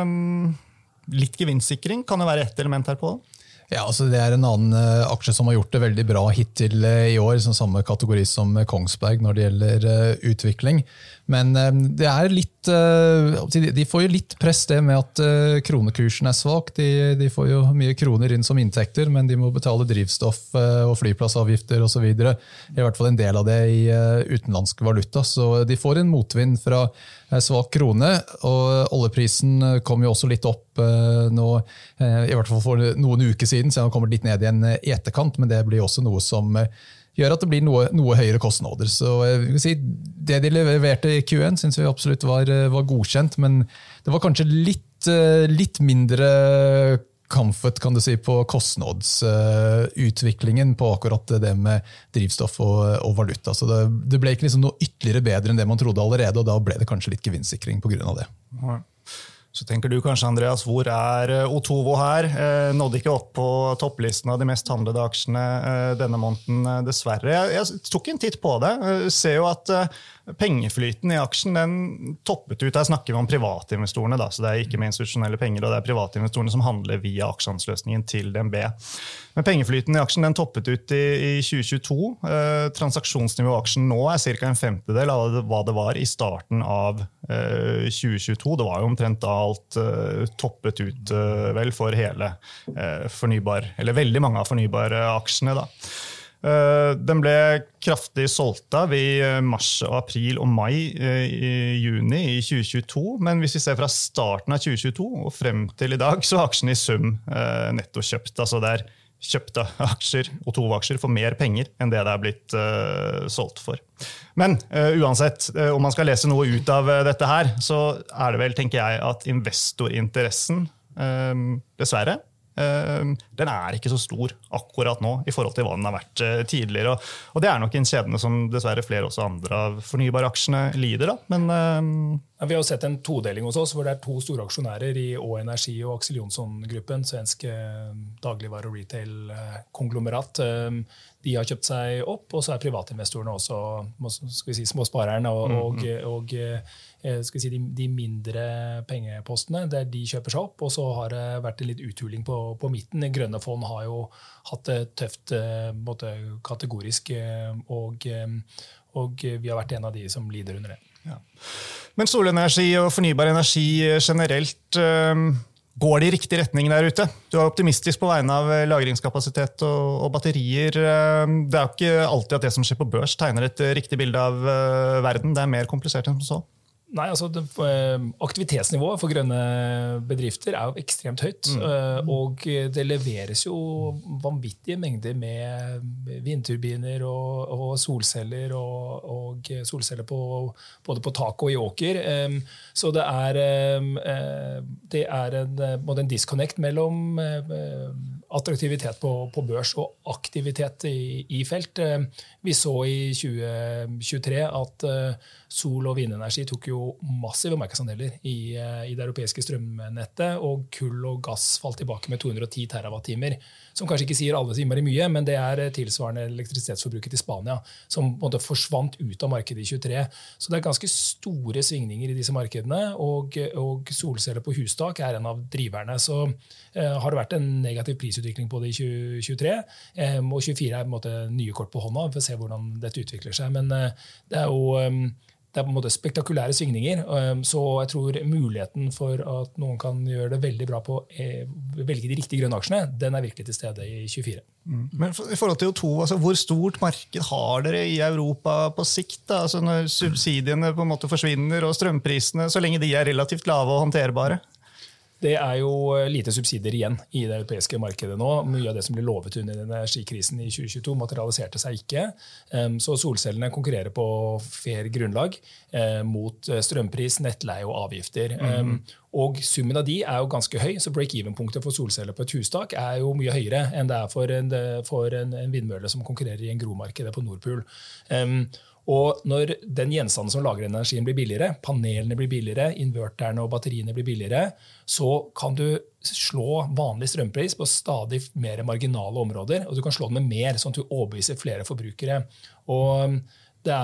Litt gevinstsikring kan det være et element her på. Ja, altså det en annen aksje som har gjort det veldig bra hittil i år, som samme kategori som Kongsberg når det gjelder utvikling. Men det litt, de får jo litt press det med at kronekursen svak. De får jo mye kroner inn som inntekter, men de må betale drivstoff og flyplassavgifter og så videre. I hvert fall en del av det i utenlandsk valuta, så de får en motvind fra svak krone, og oljeprisen kom jo også litt opp nå, i hvert fall for noen uker siden, så den har kommet litt ned igjen i etterkant, men det blir også noe som gjør at det blir noe høyere kostnader. Så vi kan si, det de leverte i Q1 synes vi absolutt var godkjent, men det var kanskje litt mindre comfort, kan du si, på kostnadsutviklingen på akkurat det med drivstoff og valuta. Så det ble ikke liksom noe ytterligere bedre enn det man trodde allerede, og da ble det kanskje litt gevinstsikring på grunn av det. Ja. Så tenker du kanskje, Andreas, hvor Otovo her? Nådde ikke opp på topplisten av de mest handlede aksjene denne måneden, dessverre. Jeg tok en titt på det. Ser jo at pengeflyten i aksjen den toppet ut. Her snakker vi om privatinvestorene, da, så det ikke med institusjonelle penger, og det privatinvestorene som handler via aksjehandelsløsningen til DNB. Men pengeflyten i aksjen den toppet ut i 2022. Transaksjonsnivået i aksjen nå ca. en femtedel av hva det var i starten av 2022. Det var jo omtrent da alt toppet ut vel for hele fornybar, eller veldig mange av fornybare aksjene da. Den ble kraftig solgt av i mars, april og mai i juni i 2022, men hvis vi ser fra starten av 2022 og frem til i dag, så har aksjen i sum netto kjøpt. Altså det kjøpte aksjer, Otovo-aksjer, for mer penger enn det blitt solgt for. Men uansett, om man skal lese noe ut av dette her, så det vel, tenker jeg, at investorinteressen dessverre den ikke så stor akkurat nå i forhold til hva den har vært tidligere. Og det nok en skjebne som dessverre flere også andre av fornybaraksjene lider da. Men vi har jo sett en todeling hos oss, hvor det 2 store aksjonærer i Å Energi og Axel Jonsson-gruppen, svensk dagligvare- og retail-konglomerat. De har kjøpt seg opp, og så privatinvestorene også, skal vi si, småsparerne og skal vi si, de mindre pengepostene, der de kjøper seg opp, og så har det vært en litt uthuling på midten. Grønne fond har jo hatt det tøft kategorisk, og vi har vært en av de som lider under det. Ja. Men solenergi og fornybar energi generelt, går det i riktig retning der ute? Du optimistisk på vegne av lagringskapasitet og batterier. Det jo ikke alltid at det som skjer på børs tegner et riktig bilde av verden. Det mer komplisert enn som så. Nei, altså aktivitetsnivået for grønne bedrifter jo ekstremt høyt, og det leveres jo vanvittige mengder med vindturbiner og solceller og solceller både på tak og i åker. Så det en disconnect mellom attraktivitet på børs og aktivitet i felt. Vi så i 2023 at sol- og vindenergi tok jo massive markedsandeler i det europeiske strømnettet, og kull og gass falt tilbake med 210 terawattimer, som kanskje ikke sier alle timer i mye, men det tilsvarende elektrisitetsforbruket til Spania, som på en måte forsvant ut av markedet i 23. Så det ganske store svingninger i disse markedene, og solceller på hustak en av driverne. Så har det vært en negativ prisutvikling på det i 2023, og 24 på en måte nye kort på hånda, for å se hvordan dette utvikler seg. Men det jo det på en måte spektakulære svingninger, så jeg tror muligheten for at noen kan gjøre det veldig bra på å velge de riktige grønne aksjene, den virkelig til stede i 24. Men i forhold til O2, altså, hvor stort marked har dere i Europa på sikt? Da? Altså, når subsidiene på en måte forsvinner, og strømprisene, så lenge de relativt lave og håndterbare? Det jo lite subsidier igjen i det europeiske markedet nå. Mye av det som ble lovet under energikrisen i 2022 materialiserte seg ikke. Så solcellene konkurrerer på fair grunnlag mot strømpris, nettleie og avgifter. Og summen av de jo ganske høy, så break-even-punktet for solceller på et hustak jo mye høyere enn det for en vindmølle som konkurrerer i en gromarkedet på Nordpool. Og når den gjenstanden som lager energien blir billigere, panelene blir billigere, inverterne og batteriene blir billigere, så kan du slå vanlig strømpris på stadig mer marginale områder, og du kan slå den med mer, sånn at du overbeviser flere forbrukere. Og det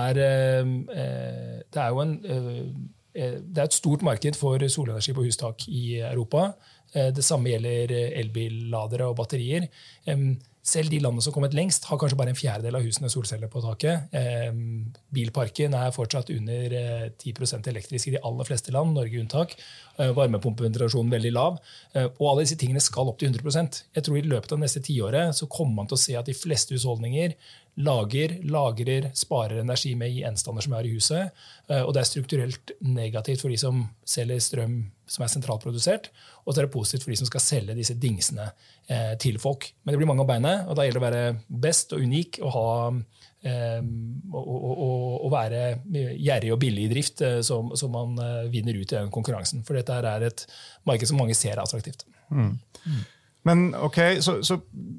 jo et stort marked for solenergi på hustak i Europa. Det samme gjelder elbilladere og batterier. Selv de landene som har kommet lengst, har kanskje bare en fjerdedel av husene solceller på taket. Bilparken fortsatt under 10% elektrisk i de aller fleste land, Norge unntak. Varmepumpepenetrasjonen veldig lav. Og alle disse tingene skal opp til 100%. Jeg tror i løpet av neste 10 året så kommer man til å se at de fleste husholdninger lagrer, sparer energi med i endstander som i huset. Og det strukturelt negativt for de som selger strøm som sentralprodusert, og så det positivt for de som skal selge disse dingsene til folk. Men det blir mange av beina, og da gjelder det å være best og unik og være gjerrig og billig i drift, så man vinner ut i den konkurransen. For dette et marked som mange ser attraktivt. Men ok, så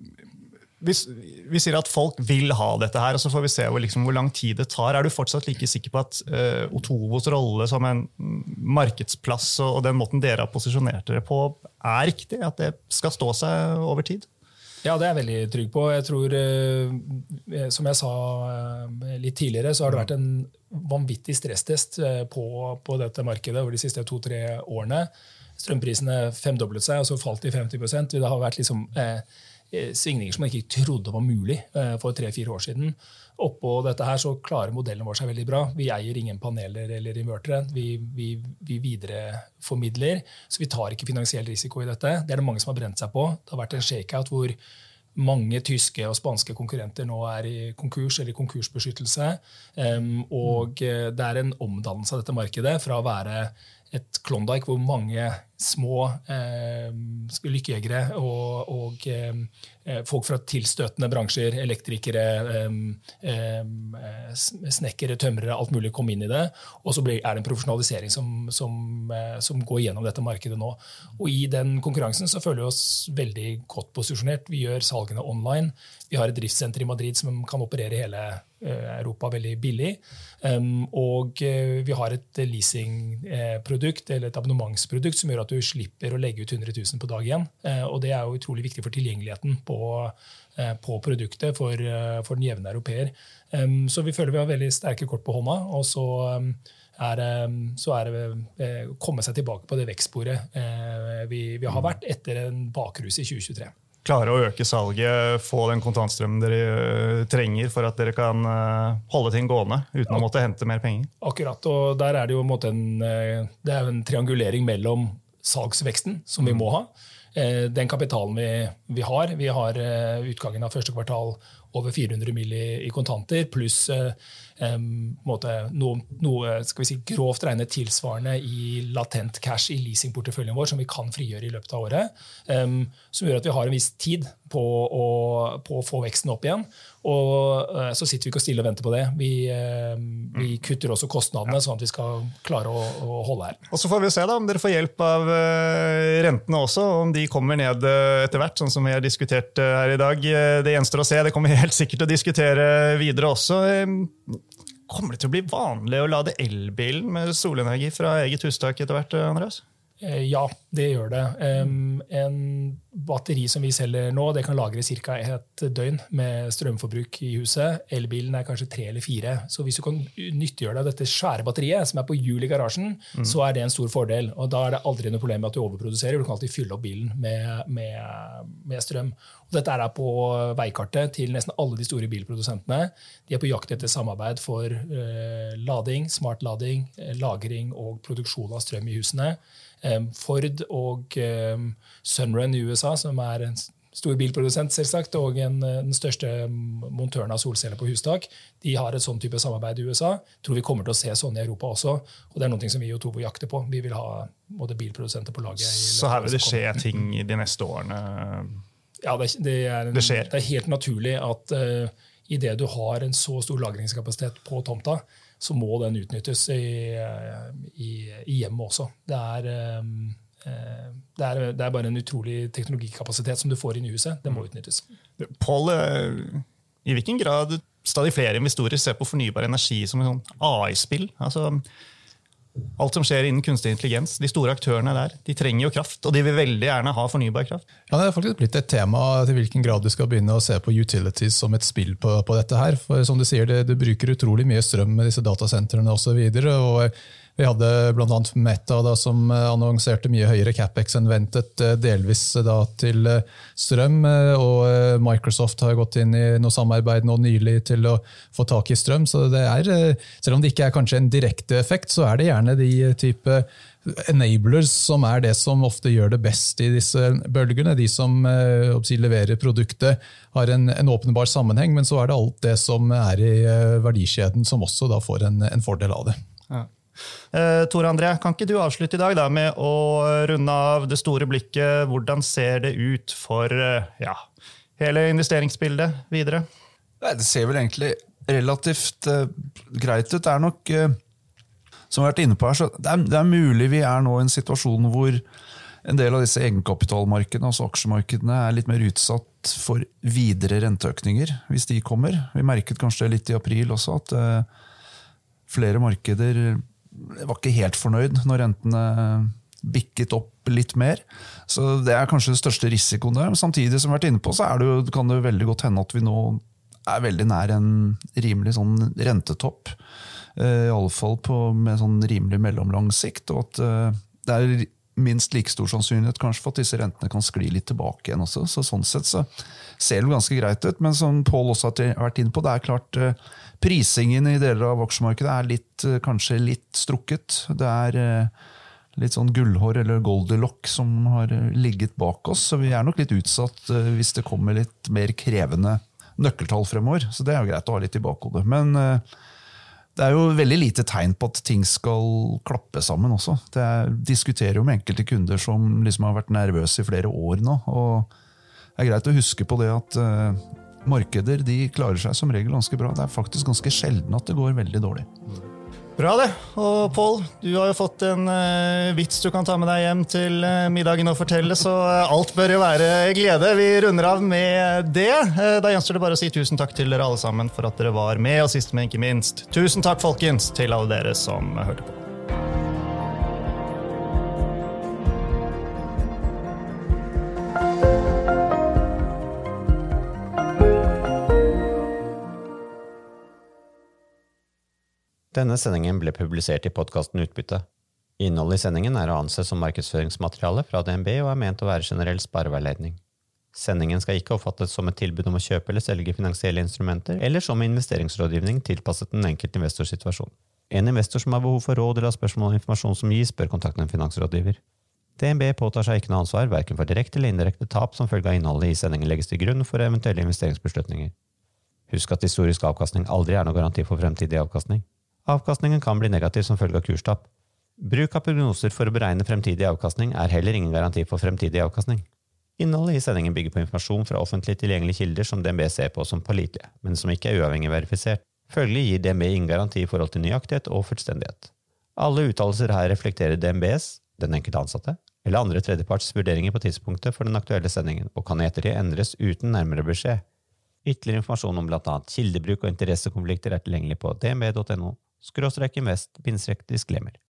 vi sier at folk vil ha dette her, og så får vi se hvor lang tid det tar. Du fortsatt like sikker på at Otovos rolle som en markedsplass og den måten dere har posisjonert dere på riktig? At det skal stå seg over tid? Ja, det jeg veldig trygg på. Jeg tror, som jeg sa litt tidligere, så har det vært en vanvittig stresstest på dette markedet over de siste 2-3 årene. Strømprisene 5-doblet seg, og så falt de 50%. Det har vært svingninger som man ikke trodde var mulig for 3-4 år siden. Oppå dette her så klarer modellen vår seg veldig bra. Vi eier ingen paneler eller invertere. Vi videreformidler, så vi tar ikke finansiell risiko i dette. Det det mange som har brent seg på. Det har vært en shakeout hvor mange tyske og spanske konkurrenter nå i konkurs eller konkursbeskyttelse. Og det en omdannelse av dette markedet fra å være et Klondike hvor mange små lykkejegere og folk fra tilstøtende bransjer, elektrikere, snekkere, tømrere, alt mulig kom inn i det. Og så det en profesjonalisering som går gjennom dette markedet nå. Og i den konkurransen så føler vi oss veldig godt posisjonert. Vi gjør salgene online. Vi har et driftssenter i Madrid som kan operere hele Europa veldig billig. Og vi har et leasingprodukt, eller et abonnementsprodukt, som gjør at du slipper å legge ut 100 000 på dag igjen. Og det jo utrolig viktig for tilgjengeligheten på produktet for den jevne europeer. Så vi føler vi har veldig sterke kort på hånda, og så det komme seg tilbake på det vekstsporet vi har vært etter en bakrus i 2023. Klare å øke salget, få den kontantstrømmen dere trenger for at dere kan holde ting gående uten å måtte hente mer penger. Akkurat, og der det jo det en triangulering mellom salgsveksten som vi må ha. Den kapitalen vi har utgangen av første kvartal over 400 mill. I kontanter, pluss noe skal vi si, grovt regnet tilsvarende i latent cash i leasingporteføljen vår, som vi kan frigjøre i løpet av året, som gjør at vi har en viss tid på å få veksten opp igjen. Og så sitter vi ikke stille og venter på det. Vi kutter også kostnadene, sånn at vi skal klare å holde her. Og så får vi se da, om dere får hjelp av rentene også, om de kommer ned etter hvert, sånn som vi har diskutert her i dag. Det gjenstår å se, det kommer vi helt sikkert til å diskutere videre også. Kommer det til å bli vanlig å lade elbilen med solenergi fra eget hustak etter hvert, Andreas? Ja, det gjør det. En batteri som vi selger nå, det kan lagre cirka et døgn med strømforbruk i huset. Elbilen kanskje 3 eller 4. Så hvis du kan nyttiggjøre deg dette svære batteriet som på hjul i garasjen, så det en stor fordel. Og da det aldri noe problem med at du overproduserer. Du kan alltid fylle opp bilen med strøm. Og dette på veikartet til nesten alle de store bilprodusentene. De på jakt etter samarbeid for lading, smart lading, lagring og produksjon av strøm i husene. Ford og Sunrun i USA, som en stor bilprodusent selvsagt, og den største montøren av solceller på hustak, de har et sånn type samarbeid i USA. Jeg tror vi kommer til å se sånn i Europa også, og det noe som vi og Tobo jakter på. Vi vil ha både bilprodusenter på laget. Så her vil det skje ting i de neste årene? Ja, det skjer. Det helt naturlig at i det du har en så stor lagringskapasitet på tomta, så må den utnyttes i hjemmet også. Det bare en utrolig teknologikapasitet som du får inn i huset. Det må utnyttes. Paul, i hvilken grad stadig flere investorer ser på fornybar energi som en sånn AI-spill? Altså, alt som skjer innen kunstig intelligens, de store aktørene der, de trenger jo kraft, og de vil veldig gjerne ha fornybar kraft. Ja, det faktisk blitt et tema til hvilken grad du skal begynne å se på utilities som et spill på dette her. For som du sier, du bruker utrolig mye strøm med disse datasentrene og så videre, og vi hadde blant annet Meta da, som annonserte mye høyere capex enn ventet, delvis da, til strøm, og Microsoft har gått inn i noe samarbeid nå nylig til å få tak i strøm, så det selv om det ikke kanskje en direkte effekt, så det gjerne de type enablers som det som ofte gjør det best i disse bølgene. De som leverer produktet har en åpenbar sammenheng, men så det alt det som i verdikjeden som også da får en fordel av det. Ja. Tor André, kan ikke du avslutte i dag da, med å runde av det store blikket? Hvordan ser det ut for hele investeringsbildet videre? Det ser vel egentlig relativt greit ut. Det nok, som vi har vært inne på her, så det mulig vi nå i en situasjon hvor en del av disse egenkapitalmarkedene, altså aksjemarkedene, litt mer utsatt for videre renteøkninger, hvis de kommer. Vi merket kanskje litt i april også at flere markeder var ikke helt fornøyd når rentene bikket opp litt mer. Så det kanskje den største risikoen der. Men samtidig som vi har vært inne på, så kan det veldig godt hende at vi nå veldig nær en rimelig sånn rentetopp. I alle fall med sånn rimelig mellomlang sikt. Og at det minst like stor sannsynlighet kanskje for at disse rentene kan skli litt tilbake igjen også. Så sånn sett så ser det ganske greit ut. Men som Paul også har vært inne på, det klart prisingen i deler av aksjemarkedet kanskje litt strukket. Det litt sånn gullhår eller Goldilocks som har ligget bak oss, så vi nok litt utsatt hvis det kommer litt mer krevende nøkkeltall fremover. Så det jo greit å ha litt i bakhodet. Men Det er jo veldig lite tegn på at ting skal klappe sammen også. Diskuterer jo med enkelte kunder som liksom har vært nervøse i flere år nå. Og det greit å huske på det at markeder de klarer seg som regel ganske bra. Det faktisk ganske sjelden at det går veldig dårlig. Bra det. Og Pål, du har jo fått en vits du kan ta med deg hjem til middagen og fortelle, så alt bør jo være glede. Vi runder av med det. Da gjenstår det bare å si tusen takk til dere alle sammen for at dere var med, og sist, men ikke minst, tusen takk, folkens, til alle dere som hørte på. Denne sendingen ble publisert i podcasten Utbytte. Innholdet i sendingen å anse som markedsføringsmateriale fra DNB og ment å være generell spareveiledning. Sendingen skal ikke oppfattes som et tilbud om å kjøpe eller selge finansielle instrumenter, eller som investeringsrådgivning tilpasset den enkelte investorsituasjon. En investor som har behov for råd eller har spørsmål og informasjon som gis, bør kontakte en finansrådgiver. DNB påtar seg ikke noe ansvar, hverken for direkte eller indirekte tap som følge av innholdet i sendingen legges til grunn for eventuelle investeringsbeslutninger. Husk at historisk avkastning aldri noe garanti for fremtidig avkastning. Avkastningen kan bli negativ som følge av kurstap. Bruk av prognoser for å beregne fremtidig avkastning heller ingen garanti for fremtidig avkastning. Innholdet i sendingen bygger på informasjon fra offentlig tilgjengelige kilder som DNB ser på som pålitelige, men som ikke uavhengig verifisert. Følgelig gir DNB ingen garanti i forhold til nøyaktighet og fullstendighet. Alle uttalelser her reflekterer DNBs, den enkelte ansatte, eller andre tredjeparts vurderinger på tidspunktet for den aktuelle sendingen, og kan i ettertid endres uten nærmere beskjed. Ytterligere informasjon om blant annet kildebruk og interessekonflikter tilgjengelig på dnb.no/invest-disclaimer.